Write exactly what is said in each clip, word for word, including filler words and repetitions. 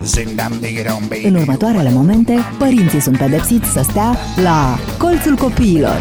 În următoarele momente, părinții sunt pedepsiți să stea la Colțul Copiilor.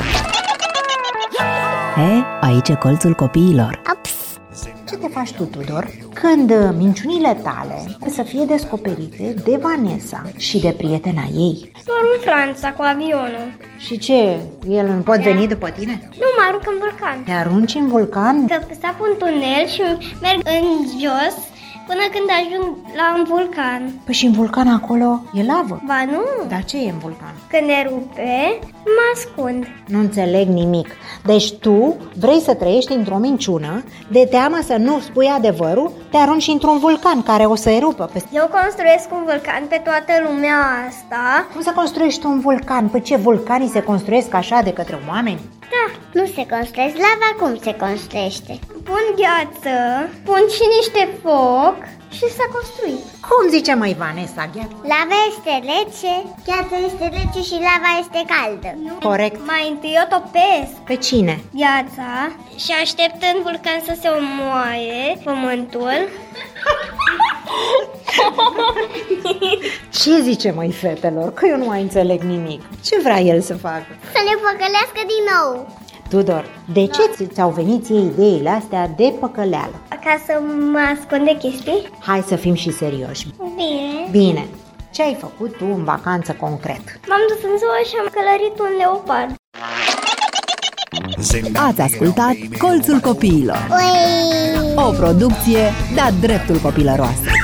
He, aici e Colțul Copiilor. Ups. Ce te faci tu, Tudor, când minciunile tale să fie descoperite de Vanessa și de prietena ei? Doar în Franța cu avionul. Și ce? El nu poate veni după tine? Nu, mă arunc în vulcan. Te arunci în vulcan? Că stau pe un tunel și merg în jos până când ajung la un vulcan. Păi și în vulcan acolo e lavă. Ba nu. Dar ce e în vulcan? Când ne rupe, mă ascund. Nu înțeleg nimic. Deci tu vrei să trăiești într-o minciună, de teamă să nu spui adevărul, te arunci într-un vulcan care o să erupă. Eu construiesc un vulcan pe toată lumea asta. Cum să construiești un vulcan? Păi ce, vulcanii se construiesc așa de către oameni? Da. Nu se construiește. Lava cum se construiește? Pun gheață, pun și niște foc și s-a construit. Cum zice măi Vanessa, gheață? Lava este rece, gheața este rece și lava este caldă. Nu. Corect. Mai întâi o topesc Pe cine? gheața și aștept în vulcan să se omoaie pământul. Ce zice măi fetelor? Că eu nu mai înțeleg nimic. Ce vrea el să facă? Să ne păcălească din nou. Tudor, de ce ți-au venit ție ideile astea de păcăleală? Ca să mă ascund de chestii? Hai să fim și serioși. Bine. Bine, ce ai făcut tu în vacanță concret? M-am dus în zoo și am călărit un leopard. Ați ascultat Colțul Copiilor, Ui! o producție de-a dreptul copilăroasă.